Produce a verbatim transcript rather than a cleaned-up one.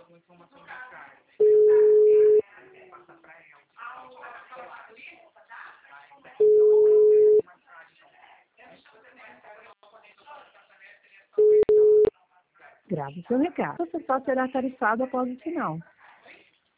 Grave seu recado. Você só será tarifado após o sinal.